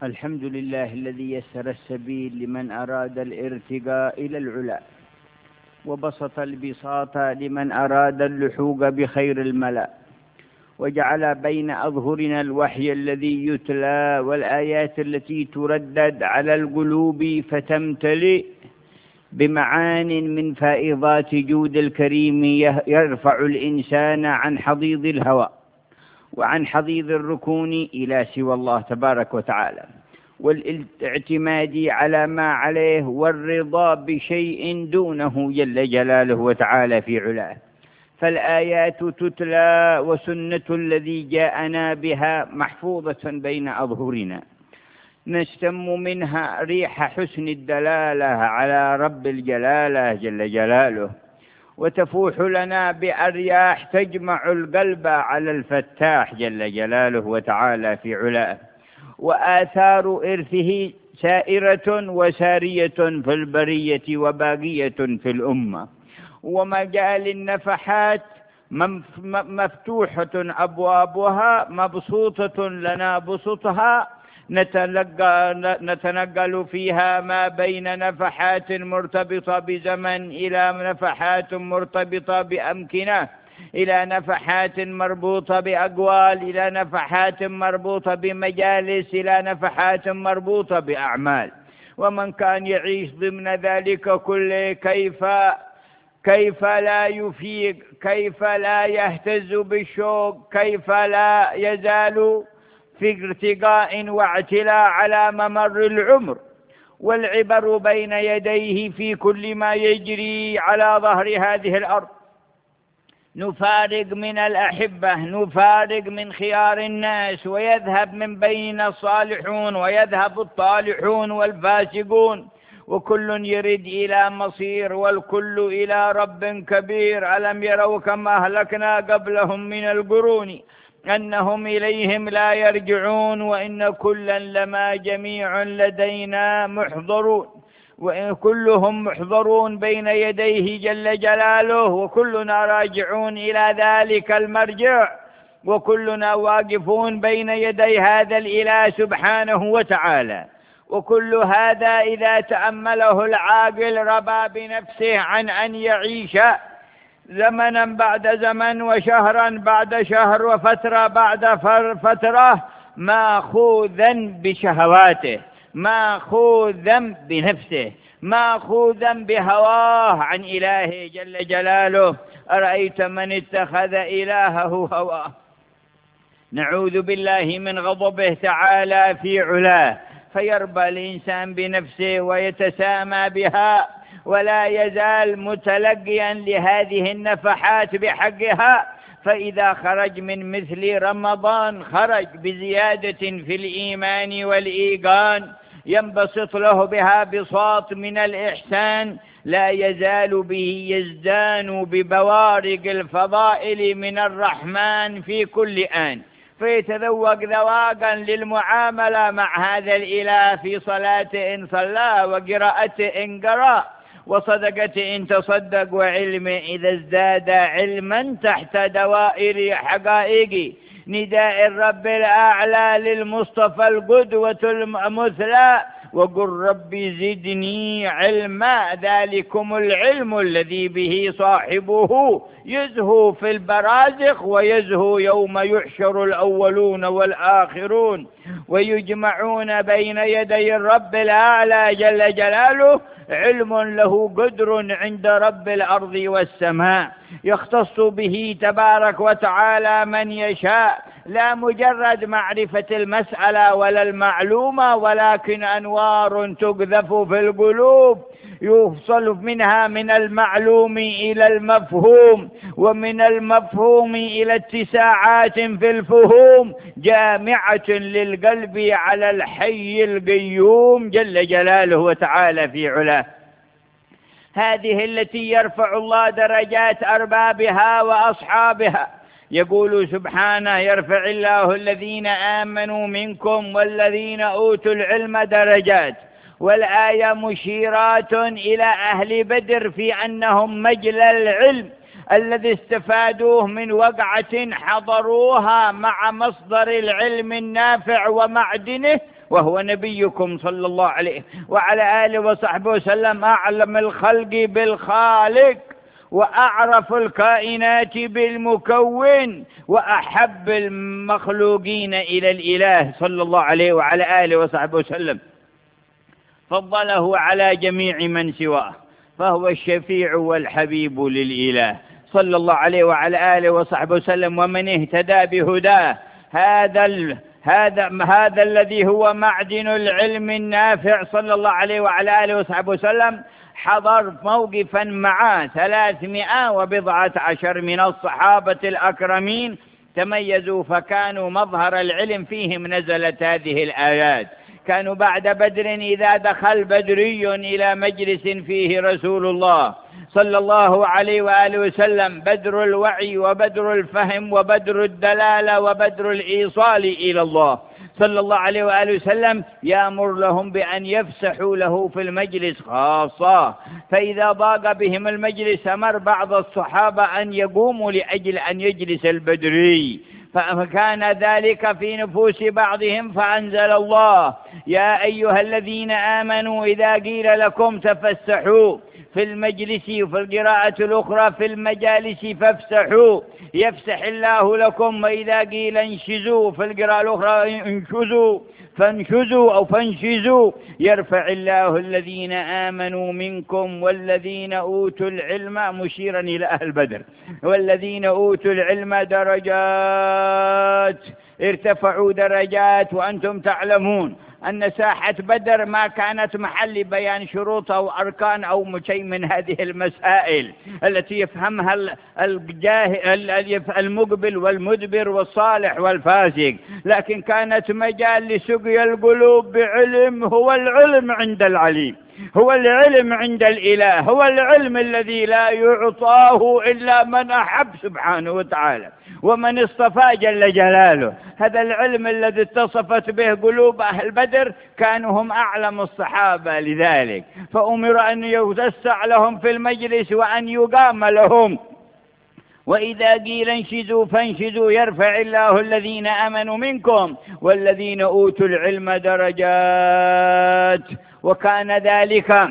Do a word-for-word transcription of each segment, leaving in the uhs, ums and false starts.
الحمد لله الذي يسر السبيل لمن أراد الارتقاء إلى العلا، وبسط البساط لمن أراد اللحوق بخير الملأ، وجعل بين أظهرنا الوحي الذي يتلى والآيات التي تردد على القلوب فتمتلئ بمعان من فائضات جود الكريم يرفع الإنسان عن حضيض الهوى وعن حضيض الركون إلى سوى الله تبارك وتعالى، والاعتماد على ما عليه والرضا بشيء دونه جل جلاله وتعالى في علاه. فالآيات تتلى وسنة الذي جاءنا بها محفوظة بين أظهرنا، نشتم منها ريح حسن الدلالة على رب الجلالة جل جلاله، وتفوح لنا بأرياح تجمع القلب على الفتاح جل جلاله وتعالى في علاه. وآثار إرثه سائرة وسارية في البرية وباقية في الأمة، ومجال النفحات مفتوحة أبوابها مبسوطة لنا بسطها، نتنقل فيها ما بين نفحات مرتبطة بزمن إلى نفحات مرتبطة بأمكنة، إلى نفحات مربوطة بأقوال، إلى نفحات مربوطة بمجالس، إلى نفحات مربوطة بأعمال. ومن كان يعيش ضمن ذلك كله كيف كيف لا يفيق، كيف لا يهتز بالشوق، كيف لا يزال في ارتقاء واعتلاء على ممر العمر، والعبر بين يديه في كل ما يجري على ظهر هذه الأرض. نفارق من الأحبة، نفارق من خيار الناس، ويذهب من بين الصالحون ويذهب الطالحون والفاسقون، وكل يرد إلى مصير، والكل إلى رب كبير. ألم يروا كما أهلكنا قبلهم من القرون أنهم إليهم لا يرجعون، وإن كلا لما جميع لدينا محضرون، وإن كلهم محضرون بين يديه جل جلاله، وكلنا راجعون إلى ذلك المرجع، وكلنا واقفون بين يدي هذا الإله سبحانه وتعالى. وكل هذا إذا تأمله العاقل ربى بنفسه عن أن يعيش زمنا بعد زمن، وشهرا بعد شهر، وفترة بعد فترة، ماخوذا بشهواته، ماخوذا بنفسه، ماخوذا بهواه عن إلهه جل جلاله. أرأيت من اتخذ إلهه هواه. نعوذ بالله من غضبه تعالى في علاه، فيربى الإنسان بنفسه ويتسامى بها، ولا يزال متلقيا لهذه النفحات بحقها. فإذا خرج من مثل رمضان خرج بزيادة في الإيمان والإيقان، ينبسط له بها بساط من الإحسان، لا يزال به يزدان ببوارق الفضائل من الرحمن في كل آن، فيتذوق ذواقا للمعاملة مع هذا الإله في صلاة إن صلى، وقراءة إن قرأ، وصدقة إن تصدق، وعلم إذا ازداد علما تحت دوائر حقائق نداء الرب الأعلى للمصطفى القدوة المثلى، وقل ربي زدني علما، ذلكم العلم الذي به صاحبه يزهو في البرازخ ويزهو يوم يحشر الأولون والآخرون ويجمعون بين يدي الرب الأعلى جل جلاله. علم له قدر عند رب الأرض والسماء، يختص به تبارك وتعالى من يشاء، لا مجرد معرفة المسألة ولا المعلومة، ولكن أنوار تقذف في القلوب يوصل منها من المعلوم إلى المفهوم، ومن المفهوم إلى اتساعات في الفهوم، جامعة للقلب على الحي القيوم جل جلاله وتعالى في علاه. هذه التي يرفع الله درجات أربابها وأصحابها. يقول سبحانه: يرفع الله الذين آمنوا منكم والذين أوتوا العلم درجات. والآية مشيرات إلى أهل بدر في أنهم مجلى العلم الذي استفادوه من وقعة حضروها مع مصدر العلم النافع ومعدنه، وهو نبيكم صلى الله عليه وعلى آله وصحبه وسلم أعلم الخلق بالخالق وأعرف الكائنات بالمكون وأحب المخلوقين إلى الإله صلى الله عليه وعلى آله وصحبه وسلم، فضله على جميع من سواه، فهو الشفيع والحبيب للإله صلى الله عليه وعلى آله وصحبه وسلم. ومن اهتدى بهداه هذا ال... هذا هذا الذي هو معدن العلم النافع صلى الله عليه وعلى آله وصحبه وسلم، حضر موقفا معه ثلاثمائة وبضعة عشر من الصحابة الأكرمين تميزوا فكانوا مظهر العلم فيهم نزلت هذه الآيات. كانوا بعد بدر إذا دخل بدري إلى مجلس فيه رسول الله صلى الله عليه وآله وسلم، بدر الوعي وبدر الفهم وبدر الدلالة وبدر الإيصال إلى الله صلى الله عليه وآله وسلم، يأمر لهم بأن يفسحوا له في المجلس خاصة. فإذا ضاق بهم المجلس أمر بعض الصحابة أن يقوموا لأجل أن يجلس البدري، فكان ذلك في نفوس بعضهم فأنزل الله: يا أيها الذين آمنوا إذا قيل لكم تفسحوا في المجلس، وفي القراءة الأخرى في المجالس فافسحوا يفسح الله لكم، وإذا قيل انشزوا في القراءة الأخرى انشزوا فانشزوا أو فانشزوا يرفع الله الذين آمنوا منكم والذين أوتوا العلم، مشيرا إلى أهل بدر، والذين أوتوا العلم درجات، ارتفعوا درجات. وأنتم تعلمون أن ساحة بدر ما كانت محل بيان شروط أو أركان أو شيء من هذه المسائل التي يفهمها المقبل والمدبر والصالح والفاسق، لكن كانت مجال لسقي القلوب بعلم، هو العلم عند العليم، هو العلم عند الإله، هو العلم الذي لا يعطاه إلا من أحب سبحانه وتعالى ومن اصطفى جل جلاله. هذا العلم الذي اتصفت به قلوب أهل بدر، كانوا هم أعلم الصحابة لذلك، فأمر أن يوسع لهم في المجلس وأن يقام لهم. وإذا قيل انشزوا فانشزوا يرفع الله الذين آمنوا منكم والذين أوتوا العلم درجات. وكان ذلك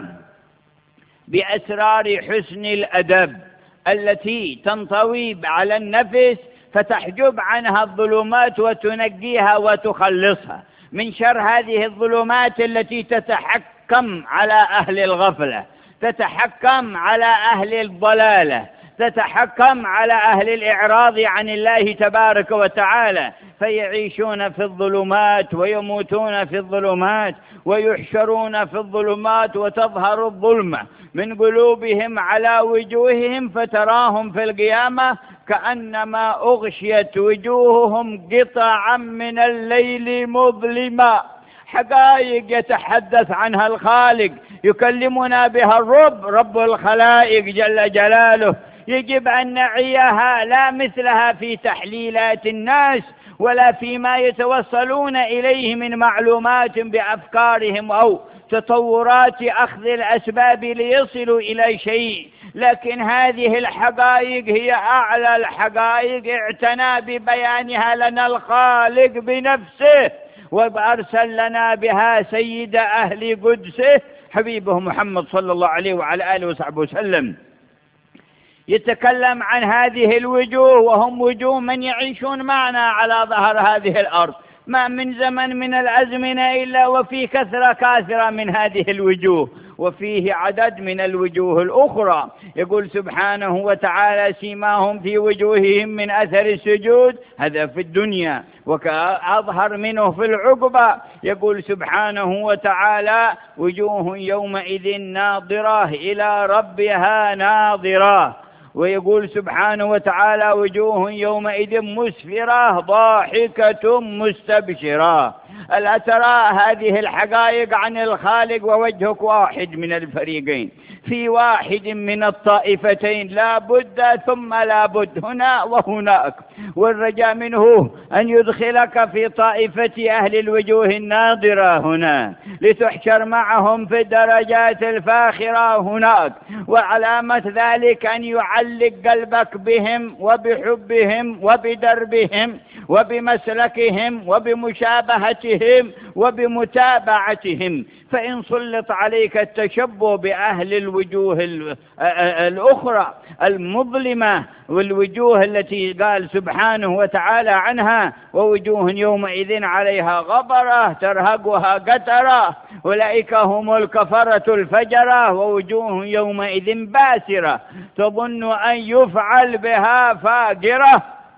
بأسرار حسن الأدب التي تنطوي على النفس فتحجب عنها الظلمات وتنقيها وتخلصها من شر هذه الظلمات التي تتحكم على أهل الغفلة، تتحكم على أهل الضلالة، تتحكم على أهل الإعراض عن الله تبارك وتعالى، فيعيشون في الظلمات ويموتون في الظلمات ويحشرون في الظلمات، وتظهر الظلمة من قلوبهم على وجوههم، فتراهم في القيامة كأنما أغشيت وجوههم قطعا من الليل مظلما. حقائق يتحدث عنها الخالق، يكلمنا بها الرب، رب الخلائق جل جلاله، يجب أن نعيها لا مثلها في تحليلات الناس ولا فيما يتوصلون إليه من معلومات بأفكارهم أو تطورات أخذ الأسباب ليصلوا إلى شيء، لكن هذه الحقائق هي أعلى الحقائق، اعتنى ببيانها لنا الخالق بنفسه، وأرسل لنا بها سيد أهل قدسه حبيبه محمد صلى الله عليه وعلى آله وصحبه وسلم، يتكلم عن هذه الوجوه، وهم وجوه من يعيشون معنا على ظهر هذه الأرض، ما من زمن من الأزمنة إلا وفي كثرة كاثرة من هذه الوجوه، وفيه عدد من الوجوه الأخرى. يقول سبحانه وتعالى: سيماهم في وجوههم من أثر السجود، هذا في الدنيا، وكأظهر منه في العقبة. يقول سبحانه وتعالى: وجوه يومئذ ناظرة إلى ربها ناظرة. ويقول سبحانه وتعالى: وجوه يومئذ مسفرة ضاحكة مستبشرة. ألا ترى هذه الحقائق عن الخالق ووجهك واحد من الفريقين، في واحد من الطائفتين، لا بد ثم لا بد، هنا وهناك، والرجاء منه أن يدخلك في طائفة أهل الوجوه الناظرة هنا لتحشر معهم في الدرجات الفاخرة هناك. وعلامة ذلك أن يعلق قلبك بهم وبحبهم وبدربهم وبمسلكهم وبمشابهتهم وبمتابعتهم. فإن سلط عليك التشبه بأهل الوجوه الأخرى المظلمة والوجوه التي قال سبحانه وتعالى عنها ووجوه يومئذ عليها غبرة ترهقها قترة أولئك هم الكفرة الفجرة ووجوه يومئذ باسرة تظن أن يفعل بها فاجرة.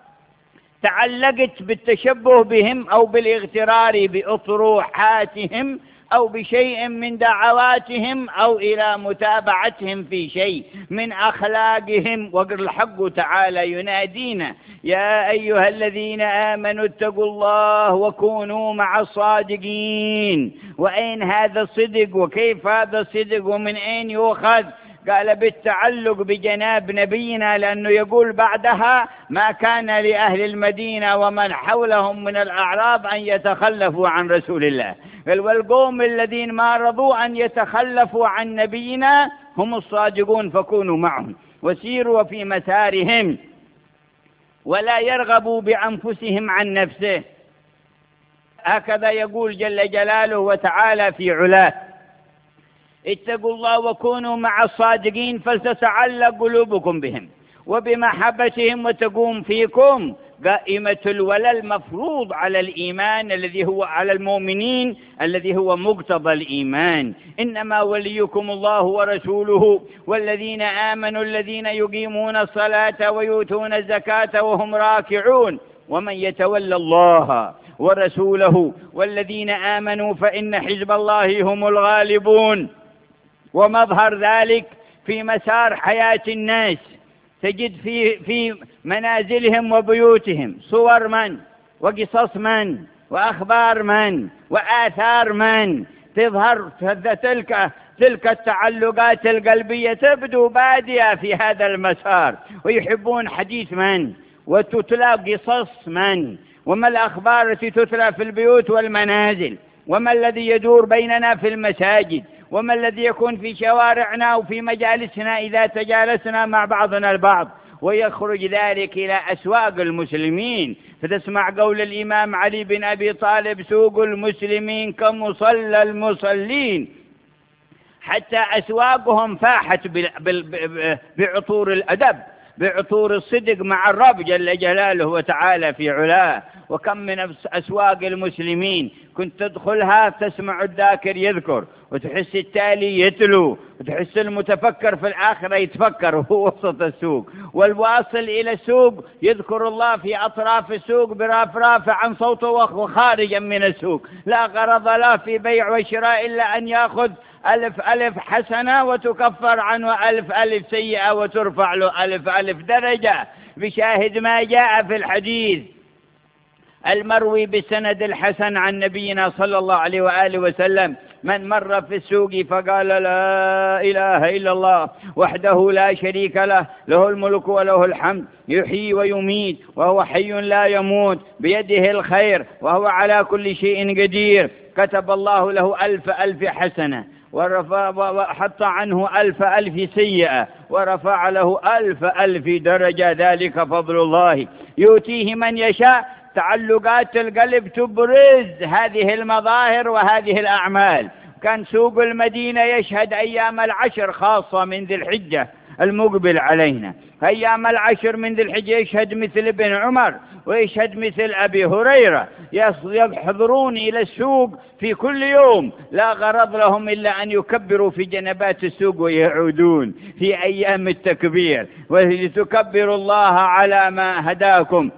تعلقت بالتشبه بهم أو بالاغترار بأطروحاتهم أو بشيء من دعواتهم أو إلى متابعتهم في شيء من أخلاقهم. والحق تعالى ينادينا يا أيها الذين آمنوا اتقوا الله وكونوا مع الصادقين. وأين هذا الصدق وكيف هذا الصدق ومن أين يؤخذ؟ قال بالتعلق بجناب نبينا، لأنه يقول بعدها ما كان لأهل المدينة ومن حولهم من الأعراب أن يتخلفوا عن رسول الله. والقوم الذين ما رضوا أن يتخلفوا عن نبينا هم الصادقون فكونوا معهم وسيروا في مسارهم ولا يرغبوا بأنفسهم عن نفسه. هكذا يقول جل جلاله وتعالى في علاه اتقوا الله وكونوا مع الصادقين فلتتعلق قلوبكم بهم وبمحبتهم وتقوم فيكم قائمة الولاء المفروض على الإيمان الذي هو على المؤمنين الذي هو مقتضى الإيمان. إنما وليكم الله ورسوله والذين آمنوا الذين يقيمون الصلاة ويؤتون الزكاة وهم راكعون ومن يتولى الله ورسوله والذين آمنوا فإن حزب الله هم الغالبون. ومظهر ذلك في مسار حياة الناس تجد في في منازلهم وبيوتهم صور من وقصص من وأخبار من وآثار من تظهر تلك تلك التعلقات القلبية تبدو بادية في هذا المسار. ويحبون حديث من وتتلى قصص من وما الأخبار التي تتلى في البيوت والمنازل وما الذي يدور بيننا في المساجد وما الذي يكون في شوارعنا وفي مجالسنا إذا تجالسنا مع بعضنا البعض. ويخرج ذلك إلى أسواق المسلمين فتسمع قول الإمام علي بن أبي طالب سوق المسلمين كمصلى المصلين. حتى أسواقهم فاحت بعطور الأدب بعطور الصدق مع الرب جل جلاله وتعالى في علاه. وكم من أسواق المسلمين كنت تدخلها تسمع الذاكر يذكر وتحس التالي يتلو وتحس المتفكر في الآخرة يتفكر وهو وسط السوق والواصل إلى السوق يذكر الله في أطراف السوق برافراف عن صوته وخارجا من السوق لا غرض له في بيع وشراء إلا أن يأخذ ألف ألف حسنة وتكفر عنه ألف ألف سيئة وترفع له ألف ألف درجة بشاهد ما جاء في الحديث المروي بالسند الحسن عن نبينا صلى الله عليه وآله وسلم من مر في السوق فقال لا إله إلا الله وحده لا شريك له له الملك وله الحمد يحيي ويميت وهو حي لا يموت بيده الخير وهو على كل شيء قدير كتب الله له ألف ألف حسنة وحط عنه ألف ألف سيئة ورفع له ألف ألف درجة ذلك فضل الله يؤتيه من يشاء. تعلقات القلب تبرز هذه المظاهر وهذه الأعمال. كان سوق المدينة يشهد أيام العشر خاصة من ذي الحجة المقبل علينا. أيام العشر من ذي الحجة يشهد مثل ابن عمر ويشهد مثل أبي هريرة يحضرون إلى السوق في كل يوم لا غرض لهم إلا أن يكبروا في جنبات السوق ويعودون في أيام التكبير ولتكبروا الله على ما هداكم.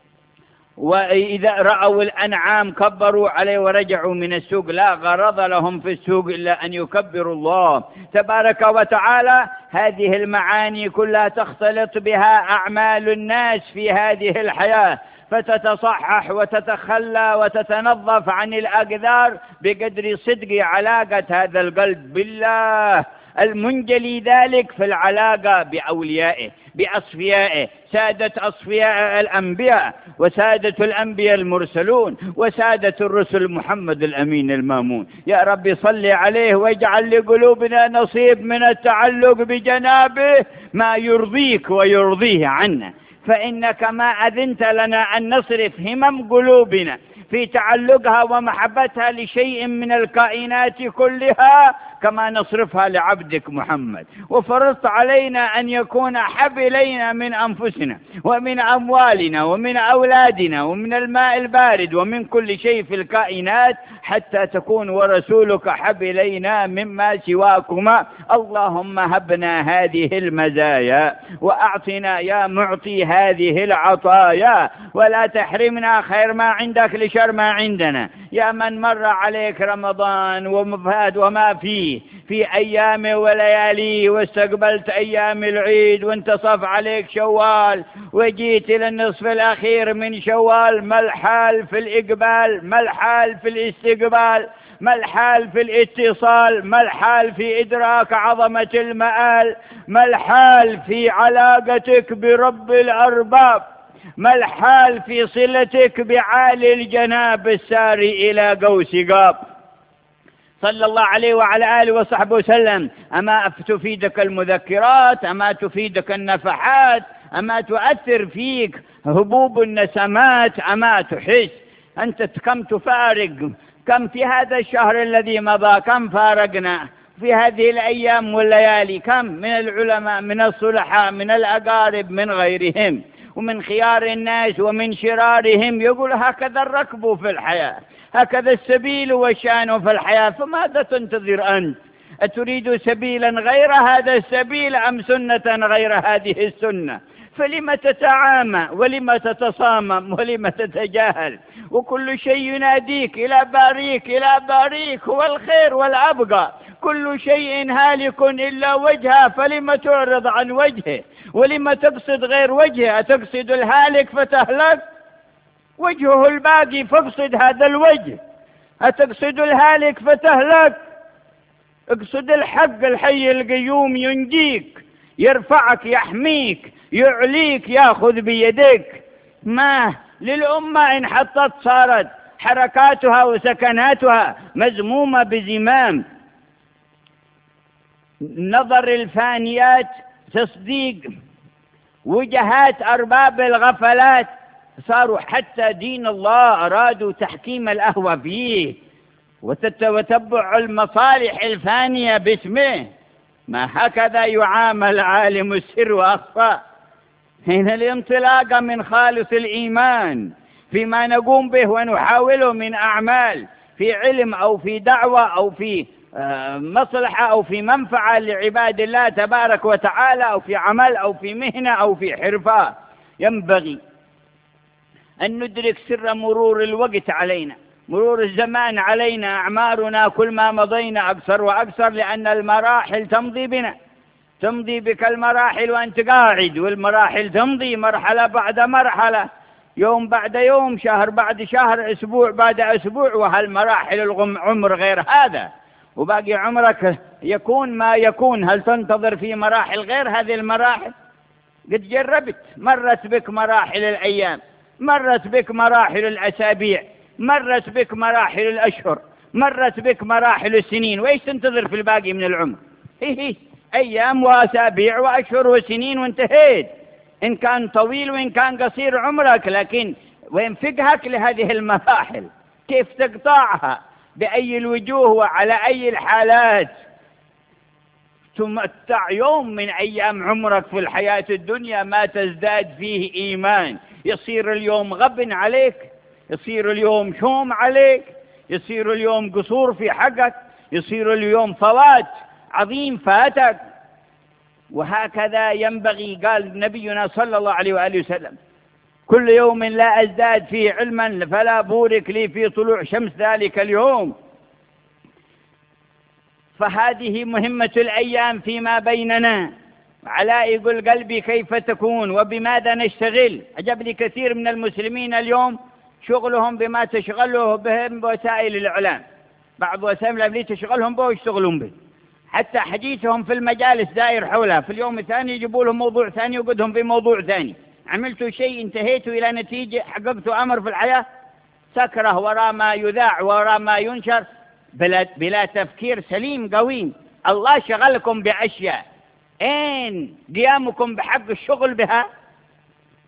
وإذا رأوا الأنعام كبروا عليه ورجعوا من السوق لا غرض لهم في السوق إلا أن يكبروا الله تبارك وتعالى. هذه المعاني كلها تختلط بها أعمال الناس في هذه الحياة فتتصحح وتتخلى وتتنظف عن الأقدار بقدر صدق علاقة هذا القلب بالله المنجلي ذلك في العلاقة بأوليائه بأصفيائه سادة أصفياء الأنبياء وسادة الأنبياء المرسلون وسادة الرسل محمد الأمين المامون. يا رب صل عليه واجعل لقلوبنا نصيب من التعلق بجنابه ما يرضيك ويرضيه عنا فإنك ما أذنت لنا أن نصرف همم قلوبنا في تعلقها ومحبتها لشيء من الكائنات كلها كما نصرفها لعبدك محمد، وفرضت علينا أن يكون أحب إلينا من أنفسنا ومن أموالنا ومن أولادنا ومن الماء البارد ومن كل شيء في الكائنات، حتى تكون ورسولك أحب إلينا مما سواكما. اللهم هبنا هذه المزايا وأعطنا يا معطي هذه العطايا، ولا تحرمنا خير ما عندك لشر ما عندنا. يا من مر عليك رمضان ومفاد وما فيه في أيام وليالي، واستقبلت أيام العيد وانتصف عليك شوال وجيت إلى النصف الأخير من شوال، ما الحال في الإقبال؟ ما الحال في الاستقبال؟ ما الحال في الاتصال؟ ما الحال في إدراك عظمة المآل؟ ما الحال في علاقتك برب الأرباب؟ ما الحال في صلتك بعالي الجناب الساري إلى قوس قاب؟ صلى الله عليه وعلى آله وصحبه وسلم. أما تفيدك المذكرات؟ أما تفيدك النفحات؟ أما تؤثر فيك هبوب النسمات؟ أما تحس أنت كم تفارق؟ كم في هذا الشهر الذي مضى كم فارقنا في هذه الأيام والليالي؟ كم من العلماء، من الصلحاء، من الأقارب، من غيرهم، ومن خيار الناس ومن شرارهم. يقول هكذا الركب في الحياة، هكذا السبيل والشان في الحياة. فماذا تنتظر أنت؟ أتريد سبيلا غير هذا السبيل أم سنة غير هذه السنة؟ فلم تتعامى ولم تتصامم ولم تتجاهل؟ وكل شيء يناديك إلى باريك، إلى باريك هو الخير والأبقى. كل شيء هالك إلا وجهه، فلم تعرض عن وجهه؟ ولم تقصد غير وجهه؟ أتقصد الهالك فتهلك؟ وجهه الباقي فاقصد هذا الوجه. أتقصد الهالك فتهلك؟ اقصد الحق الحي القيوم ينجيك، يرفعك، يحميك، يعليك، يأخذ بيدك. ما للأمة إن حطت صارت حركاتها وسكناتها مزمومة بزمام نظر الفانيات، تصديق وجهات أرباب الغفلات. صاروا حتى دين الله أرادوا تحكيم الأهوى فيه وتتبع المصالح الفانية باسمه. ما هكذا يعامل عالم السر وأخفى. حين الانطلاق من خالص الإيمان فيما نقوم به ونحاوله من أعمال في علم أو في دعوة أو في مصلحة أو في منفعة لعباد الله تبارك وتعالى، أو في عمل أو في مهنة أو في حرفة، ينبغي أن ندرك سر مرور الوقت علينا، مرور الزمان علينا. أعمارنا كل ما مضينا أكثر وأكثر، لأن المراحل تمضي بنا، تمضي بك المراحل وأنت قاعد، والمراحل تمضي مرحلة بعد مرحلة، يوم بعد يوم، شهر بعد شهر، أسبوع بعد أسبوع. وهالمراحل العمر غير هذا، وباقي عمرك يكون ما يكون. هل تنتظر في مراحل غير هذه المراحل؟ قد جربت، مرت بك مراحل الأيام، مرت بك مراحل الأسابيع، مرت بك مراحل الأشهر، مرت بك مراحل السنين. وإيش تنتظر في الباقي من العمر؟ هي هي أيام وأسابيع وأشهر وسنين وانتهيت، إن كان طويل وإن كان قصير عمرك. لكن وين فقهك لهذه المراحل؟ كيف تقطعها؟ بأي الوجوه وعلى أي الحالات؟ تمتع يوم من أيام عمرك في الحياة الدنيا ما تزداد فيه إيمان. يصير اليوم غبن عليك، يصير اليوم شوم عليك، يصير اليوم قصور في حقك، يصير اليوم فوات عظيم فاتك. وهكذا ينبغي. قال نبينا صلى الله عليه وآله وسلم: كل يوم لا أزداد فيه علما فلا بورك لي في طلوع شمس ذلك اليوم. فهذه مهمة الأيام فيما بيننا. علاء يقول: قلبي كيف تكون وبماذا نشتغل؟ عجبني كثير من المسلمين اليوم شغلهم بما تشغله بهم وسائل الإعلام. بعض وسائل الإعلام تشغلهم به ويشتغلون به، حتى حديثهم في المجالس داير حولها. في اليوم الثاني يجيبوا لهم موضوع ثاني ويقودهم في موضوع ثاني. عملتوا شيء، انتهيتوا إلى نتيجة، حققتوا أمر في الحياة؟ سكره وراء ما يذاع وراء ما ينشر بلا, بلا تفكير سليم قويم. الله شغلكم بأشياء، أين قيامكم بحق الشغل بها؟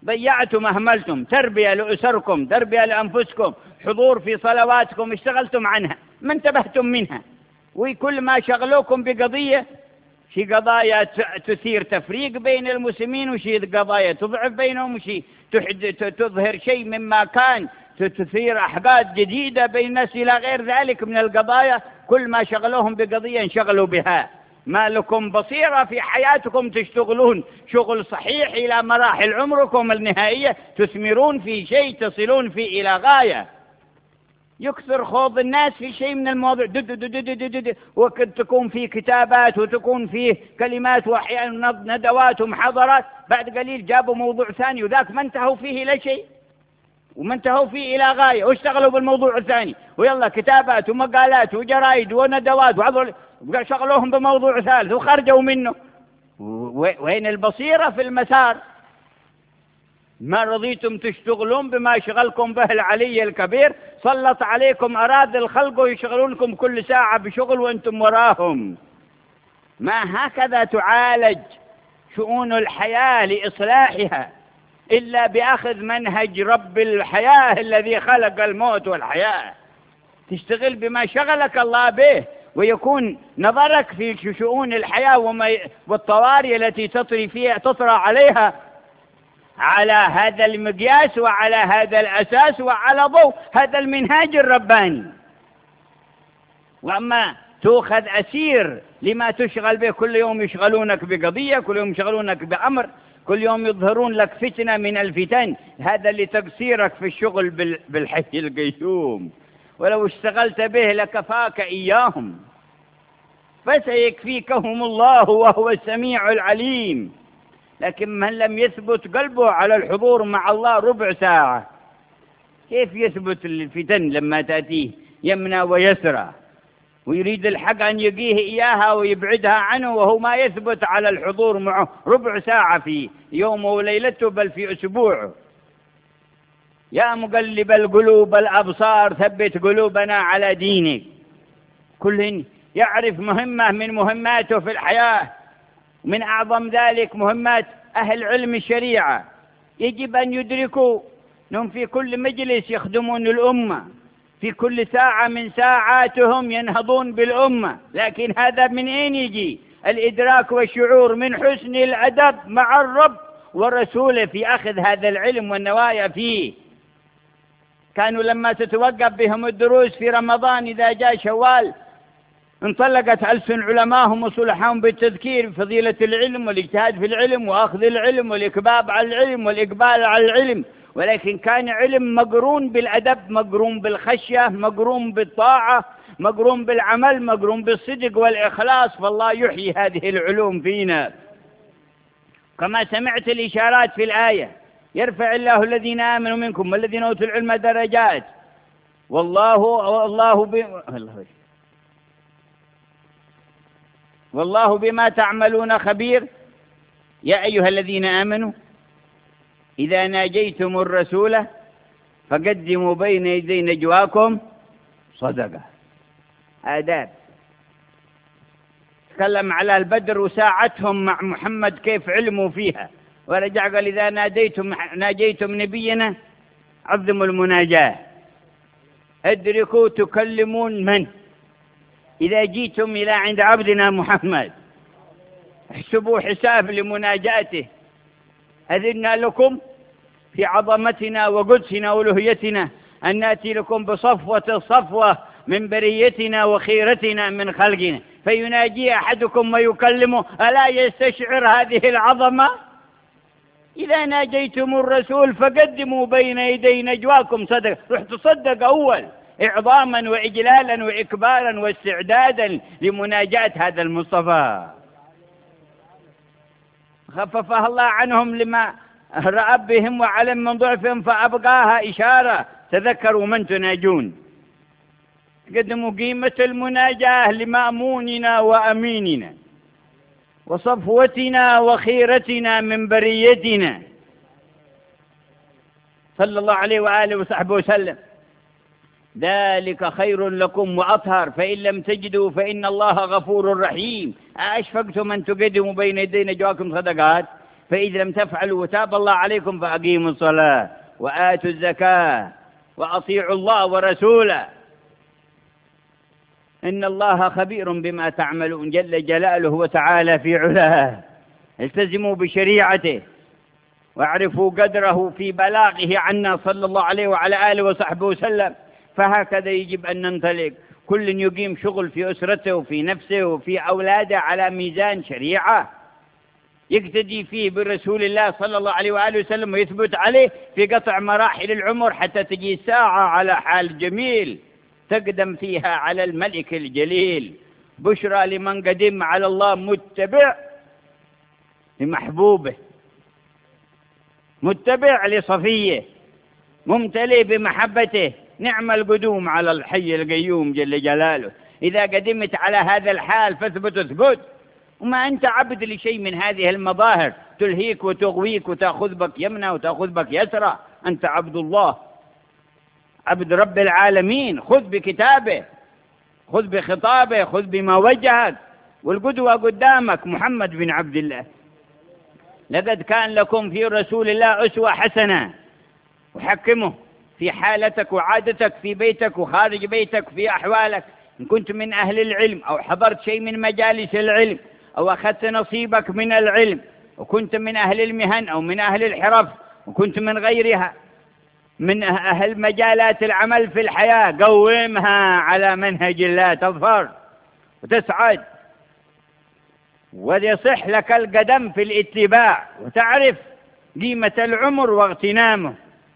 ضيعتم أهملتم تربية لأسركم، تربية لأنفسكم، حضور في صلواتكم اشتغلتم عنها، ما انتبهتم منها، وكل ما شغلوكم بقضية، شي قضايا تثير تفريق بين المسلمين، وشي قضايا تضعف بينهم، وشي تظهر شيء مما كان تثير أحقاد جديدة بين الناس إلى غير ذلك من القضايا. كل ما شغلوهم بقضية انشغلوا بها. ما لكم بصيرة في حياتكم تشتغلون شغل صحيح إلى مراحل عمركم النهائية، تثمرون في شيء، تصلون فيه إلى غاية. يكثر خوض الناس في شيء من المواضيع، وقد تكون في كتابات وتكون فيه كلمات وأحيانا ندوات ومحاضرات، بعد قليل جابوا موضوع ثاني وذاك ما انتهوا فيه إلى شيء، وما انتهوا فيه إلى غاية، واشتغلوا بالموضوع الثاني، ويلا كتابات ومقالات وجرائد وندوات وعضل شغلوهم بموضوع ثالث وخرجوا منه. وين البصيرة في المسار؟ ما رضيتم تشتغلون بما شغلكم به العلي الكبير، سلط عليكم أراذل الخلق ويشغلونكم كل ساعة بشغل وأنتم وراهم. ما هكذا تعالج شؤون الحياة لإصلاحها إلا بأخذ منهج رب الحياة الذي خلق الموت والحياة. تشتغل بما شغلك الله به، ويكون نظرك في شؤون الحياة والطوارئ التي تطري فيها تطرى عليها على هذا المقياس وعلى هذا الأساس وعلى ضوء هذا المنهاج الرباني. وأما تأخذ أسير لما تشغل به، كل يوم يشغلونك بقضية، كل يوم يشغلونك بأمر، كل يوم يظهرون لك فتنة من الفتن، هذا اللي تقصيرك في الشغل بالحي القيوم. ولو اشتغلت به لكفاك إياهم، فسيكفيكهم الله وهو السميع العليم. لكن من لم يثبت قلبه على الحضور مع الله ربع ساعة، كيف يثبت الفتن لما تأتيه يمنى ويسرى، ويريد الحق أن يقيه إياها ويبعدها عنه، وهو ما يثبت على الحضور معه ربع ساعة في يومه وليلته، بل في أسبوعه. يا مقلب القلوب الأبصار ثبت قلوبنا على دينك. كل يعرف مهمة من مهماته في الحياة، من أعظم ذلك مهمات أهل علم الشريعة، يجب أن يدركوا أنهم في كل مجلس يخدمون الأمة، في كل ساعة من ساعاتهم ينهضون بالأمة. لكن هذا من أين يجي؟ الإدراك والشعور من حسن الأدب مع الرب ورسوله في أخذ هذا العلم والنوايا فيه. كانوا لما تتوقف بهم الدروس في رمضان إذا جاء شوال انطلقت ألسن علماهم وصلحهم بالتذكير بفضيلة العلم والاجتهاد في العلم وأخذ العلم والإكباب على العلم والإقبال على العلم، ولكن كان علم مقرون بالأدب، مقرون بالخشية، مقرون بالطاعة، مقرون بالعمل، مقرون بالصدق والإخلاص. فالله يحيي هذه العلوم فينا كما سمعت الإشارات في الآية: يرفع الله الذين آمنوا منكم والذين أوتوا العلم درجات والله والله ب... والله بما تعملون خبير. يا أيها الذين آمنوا إذا ناجيتم الرسول فقدموا بين يدي نجواكم صدقة. آداب. تكلم على البدر وساعتهم مع محمد كيف علموا فيها، ورجع قال: إذا ناديتم ناجيتم نبينا عظموا المناجاة، ادركوا تكلمون من؟ إذا جيتم إلى عند عبدنا محمد احسبوا حساب لمناجاته، أذنا لكم في عظمتنا وقدسنا وألوهيتنا أن نأتي لكم بصفوة الصفوة من بريتنا وخيرتنا من خلقنا، فيناجي أحدكم ويكلمه، ألا يستشعر هذه العظمة؟ إذا ناجيتم الرسول فقدموا بين يدي نجواكم صدقة. رح تصدق أول إعظاما وإجلالا وإكبارا واستعدادا لمناجاة هذا المصطفى. خففها الله عنهم لما رأى بهم وعلم من ضعفهم فأبقاها إشارة: تذكروا من تناجون. قدموا قيمة المناجاة لمأموننا وأميننا وصفوتنا وخيرتنا من بريتنا صلى الله عليه وآله وصحبه وسلم. ذلك خير لكم وأطهر، فإن لم تجدوا فإن الله غفور رحيم. أشفقتم أن تقدموا بين يدي نجواكم صدقات؟ فإذا لم تفعلوا وتاب الله عليكم فأقيموا الصلاة وآتوا الزكاة وأطيعوا الله ورسوله إن الله خبير بما تعملون جل جلاله وتعالى في علاه. التزموا بشريعته واعرفوا قدره في بلاغه عنا صلى الله عليه وعلى آله وصحبه وسلم. فهكذا يجب أن ننطلق، كل يقيم شغل في أسرته وفي نفسه وفي أولاده على ميزان شريعة يقتدي فيه برسول الله صلى الله عليه وآله وسلم ويثبت عليه في قطع مراحل العمر حتى تجي ساعة على حال جميل تقدم فيها على الملك الجليل. بشرى لمن قدم على الله متبع لمحبوبه متبع لصفيه ممتلئ بمحبته. نعم القدوم على الحي القيوم جل جلاله. إذا قدمت على هذا الحال فاثبت اثبت، وما أنت عبد لشيء من هذه المظاهر تلهيك وتغويك وتأخذ بك يمنى وتأخذ بك يسرى. أنت عبد الله، عبد رب العالمين. خذ بكتابه، خذ بخطابه، خذ بما وجهك، والقدوة قدامك محمد بن عبد الله. لقد كان لكم في رسول الله أسوة حسنة، وحكمه في حالتك وعادتك في بيتك وخارج بيتك في أحوالك. إن كنت من أهل العلم أو حضرت شيء من مجالس العلم أو أخذت نصيبك من العلم، وكنت من أهل المهن أو من أهل الحرف، وكنت من غيرها من أهل مجالات العمل في الحياة، قومها على منهج الله تظفر وتسعد ويصح لك القدم في الاتباع وتعرف قيمة العمر واغتنامه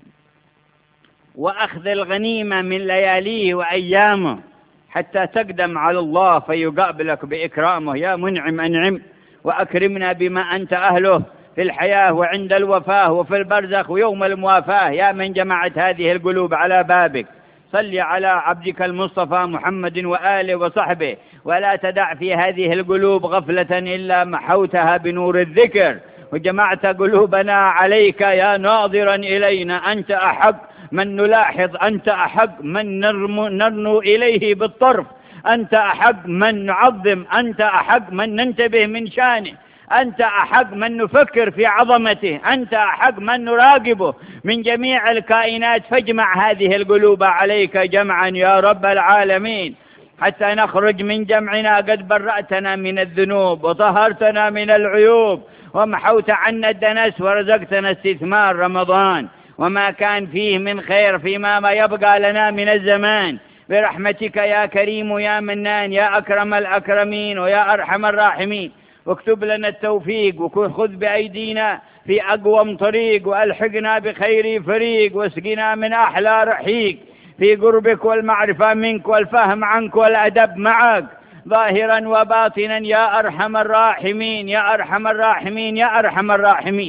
وأخذ الغنيمة من لياليه وأيامه حتى تقدم على الله فيقابلك بإكرامه. يا منعم أنعم وأكرمنا بما أنت أهله في الحياة وعند الوفاة وفي البرزخ ويوم الموافاة. يا من جمعت هذه القلوب على بابك صل على عبدك المصطفى محمد وآله وصحبه، ولا تدع في هذه القلوب غفلة إلا محوتها بنور الذكر، وجمعت قلوبنا عليك يا ناظرا إلينا. أنت أحق من نلاحظ، أنت أحق من نرنو إليه بالطرف، أنت أحق من نعظم، أنت أحق من ننتبه من شانه، أنت أحق من نفكر في عظمته، أنت أحق من نراقبه من جميع الكائنات. فاجمع هذه القلوب عليك جمعا يا رب العالمين حتى نخرج من جمعنا قد برأتنا من الذنوب وطهرتنا من العيوب ومحوت عنا الدنس ورزقتنا استثمار رمضان وما كان فيه من خير فيما ما يبقى لنا من الزمان، برحمتك يا كريم يا منان يا أكرم الأكرمين ويا أرحم الراحمين. واكتب لنا التوفيق وخذ بأيدينا في أقوم طريق، وألحقنا بخير فريق، واسقنا من أحلى رحيق في قربك والمعرفة منك والفهم عنك والأدب معك ظاهرا وباطنا يا أرحم الراحمين يا أرحم الراحمين يا أرحم الراحمين.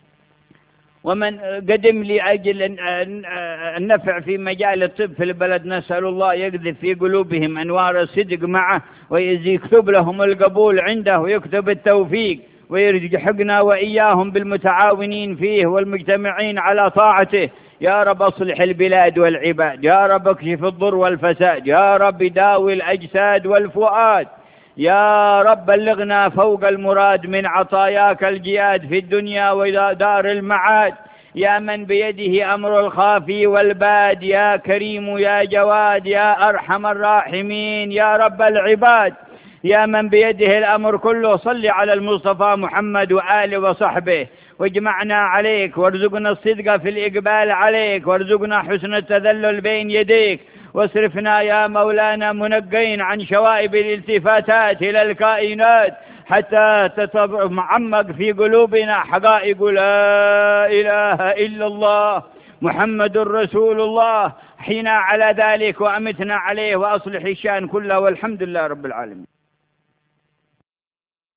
ومن قدم لأجل النفع في مجال الطب في البلد نسأل الله يقذف في قلوبهم أنوار الصدق معه ويكتب لهم القبول عنده ويكتب التوفيق ويرزقنا وإياهم بالمتعاونين فيه والمجتمعين على طاعته. يا رب اصلح البلاد والعباد، يا رب اكشف الضر والفساد، يا رب داوي الأجساد والفؤاد، يا رب بلغنا فوق المراد من عطاياك الجياد في الدنيا ودار المعاد. يا من بيده أمر الخافي والباد، يا كريم يا جواد يا أرحم الراحمين يا رب العباد. يا من بيده الأمر كله صل على المصطفى محمد وآله وصحبه واجمعنا عليك، وارزقنا الصدق في الإقبال عليك، وارزقنا حسن التذلل بين يديك، واصرفنا يا مولانا منقين عن شوائب الالتفاتات إلى الكائنات حتى تتعمق في قلوبنا حقائق لا إله إلا الله محمد رسول الله. حينا على ذلك وأمتنا عليه وأصلح الشأن كله، والحمد لله رب العالمين.